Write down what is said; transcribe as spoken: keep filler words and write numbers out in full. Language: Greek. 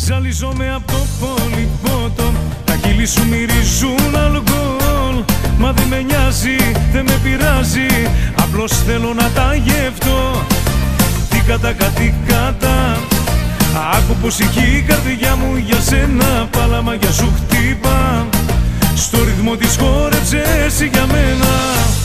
Ζαλίζομαι απ' το πολυπότο, τα χείλη σου μυρίζουν αλκοόλ. Μα δεν με νοιάζει, δεν με πειράζει, απλώς θέλω να τα γευτώ. Τι κατά κάτι κατά, άκου πως ηχεί η καρδιά μου για σένα. Πάλα μαγιά σου χτύπα, στο ρυθμό της χόρεψες για μένα.